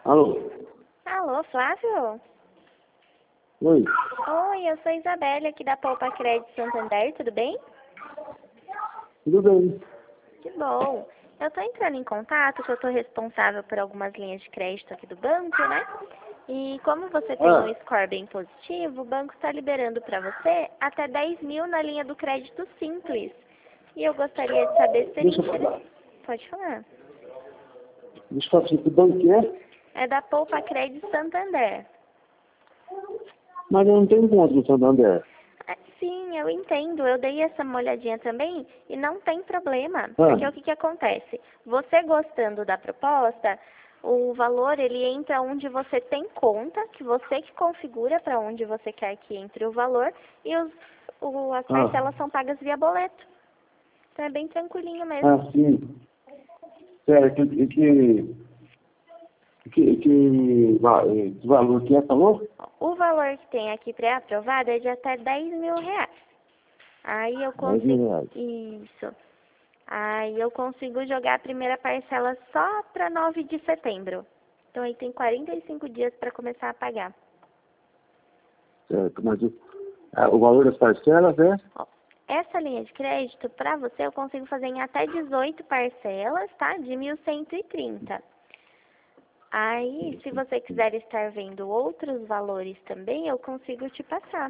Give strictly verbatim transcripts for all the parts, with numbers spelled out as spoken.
Alô? Alô, Flávio? Oi? Oi, eu sou a Isabelle aqui da Poupa Crédito Santander, tudo bem? Tudo bem? Que bom. Eu tô entrando em contato, que eu tô responsável por algumas linhas de crédito aqui do banco, né? E como você tem um Ah, score bem positivo, o banco está liberando para você até dez mil na linha do crédito simples. E eu gostaria de saber se seria deixa eu interesse. falar. Pode falar. Deixa eu falar assim, que banco que é? É da Poupa Crédito Santander. Mas eu não tenho conta no Santander. Ah, sim, eu entendo. Eu dei essa uma olhadinha também e não tem problema. Ah, Porque o que que acontece? Você gostando da proposta, o valor ele entra onde você tem conta, que você que configura para onde você quer que entre o valor, e os, o, as ah, parcelas são pagas via boleto. Então é bem tranquilinho mesmo. ah, sim. Certo, e que, que, que, va- eh, que valor que é, falou? O valor que tem aqui pré-aprovado é de até dez mil reais. Aí eu dez mil consigo. reais. Isso. Aí eu consigo jogar a primeira parcela só para nove de setembro. Então aí tem quarenta e cinco dias para começar a pagar. Certo, mas o, ah, o valor das parcelas é? Ó, essa linha de crédito, para você, eu consigo fazer em até dezoito parcelas, tá? De mil cento e trinta. Aí, se você quiser estar vendo outros valores também, eu consigo te passar.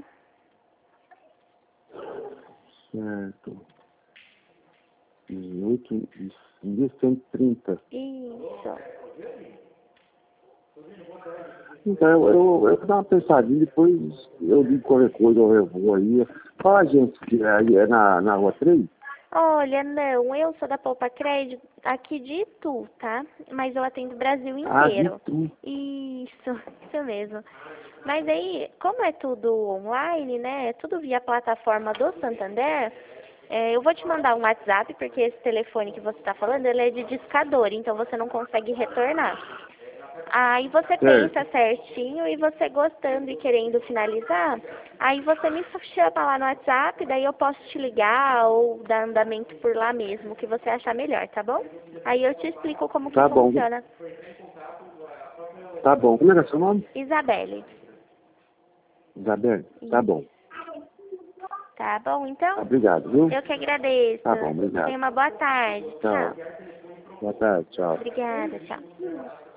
Certo. dezoito e mil cento e trinta. Isso. Então, eu, eu, eu vou dar uma pensadinha, depois eu digo qualquer coisa, eu vou aí. Fala, gente, que aí é na, na rua três? Olha, não, eu sou da Poupa Crédito aqui de Itu, tá? Mas eu atendo o Brasil Ah, de inteiro. tu. Isso, isso mesmo. Mas aí, como é tudo online, né? É tudo via plataforma do Santander, é, eu vou te mandar um WhatsApp, porque esse telefone que você está falando, ele é de discador, então você não consegue retornar. Aí você pensa Certo. certinho e você gostando e querendo finalizar, aí você me chama lá no WhatsApp, daí eu posso te ligar ou dar andamento por lá mesmo, o que você achar melhor, tá bom? Aí eu te explico como que Tá bom. funciona. Tá bom. Como é que é seu nome? Isabelle. Isabel? Tá Isso. bom. Tá bom, então? Obrigado, viu? Eu que agradeço. Tá bom, obrigado. Tenha uma boa tarde. Tchau. Tchau. Boa tarde, tchau. Obrigada, tchau.